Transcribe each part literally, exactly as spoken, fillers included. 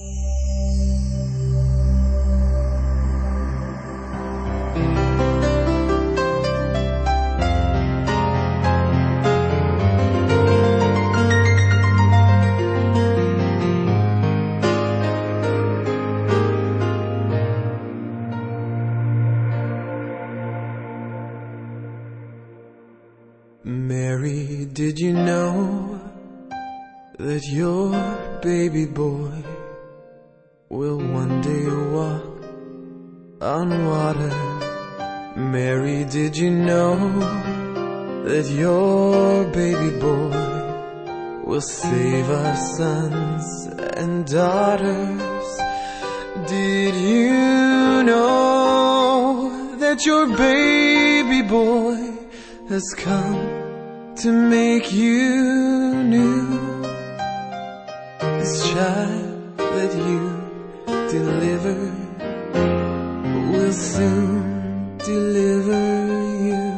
Mary, did you know that your baby boy will one day walk on water? Mary, did you know that your baby boy will save our sons and daughters? Did you know that your baby boy has come to make you new? This child that you delivered will soon deliver you.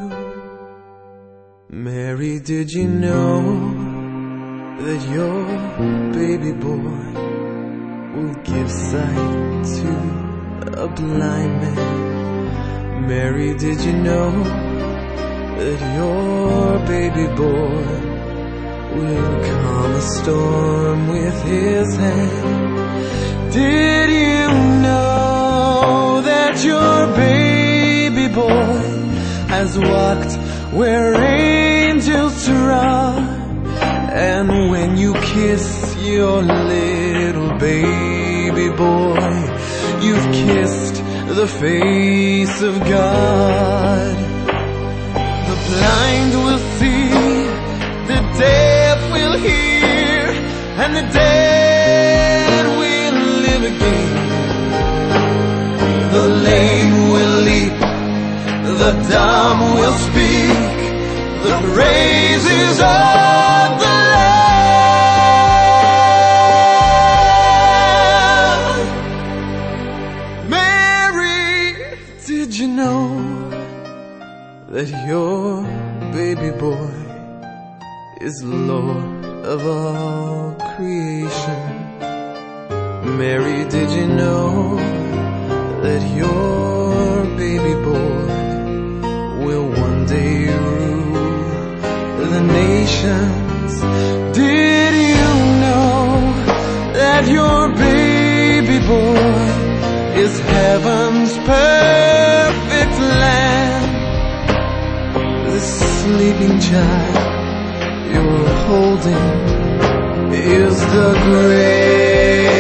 Mary, did you know that your baby boy will give sight to a blind man? Mary, did you know that your baby boy will calm a storm with his hand? Did you know that your baby boy has walked where angels trod? And when you kiss your little baby boy, you've kissed the face of God. The blind will see, the deaf will hear, and the dead will live again. The lame will leap, the dumb will speak, the praises of the Lamb. Mary, did you know that your baby boy is Lord of all creation? Mary, did you know that your baby boy will one day rule the nations? Did you know that your baby boy is heaven's perfect lamb? The sleeping child you're holding is the great